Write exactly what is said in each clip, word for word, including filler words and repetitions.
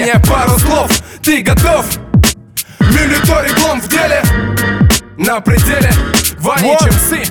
вступление, пару слов. Ты готов? Милитари клон в деле, на пределе. Ванич эм си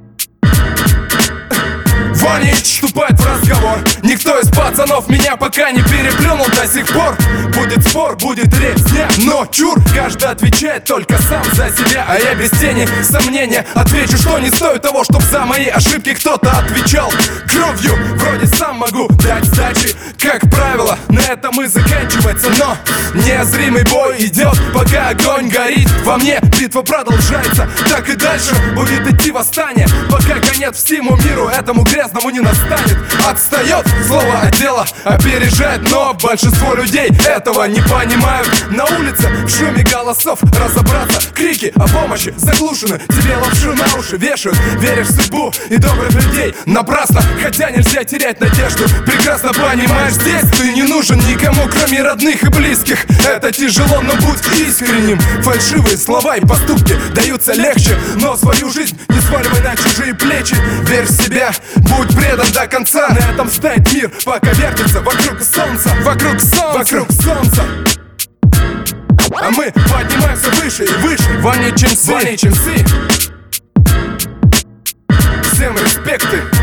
Ванич вступает в разговор. Никто из пацанов меня пока не переплюнул до сих пор. Будет спор, будет резня, но чур, каждый отвечает только сам за себя. А я без тени сомнения отвечу, что не стоит того, чтоб за мои ошибки кто-то отвечал кровью. Вроде сам могу дать сдачи, как правило, на этом и заканчивается. Но незримый бой идет, пока огонь горит во мне. Битва продолжается, так и дальше будет идти восстание, пока конец всему миру этому грязному не настанет. Отстает слово от дела, опережает, но большинство людей этого не понимают. На улице в шуме голосов разобраться, крики о помощи заглушены, тебе лапшу на уши вешают. Веришь в судьбу и добрых людей напрасно, хотя нельзя терять надежду. Прекрасно понимаешь, здесь ты не нужен никому, кроме родных и близких. Это тяжело, но будь искренним. Фальшивые слова и поступки даются легче, но свою жизнь не сваливай на чужие плечи. Верь в себя, будь предан до конца. На этом стоит мир, пока вертится вокруг солнца. Вокруг солнца, вокруг солнца. А мы поднимаемся выше и выше. Ванич эм си Всем респекты.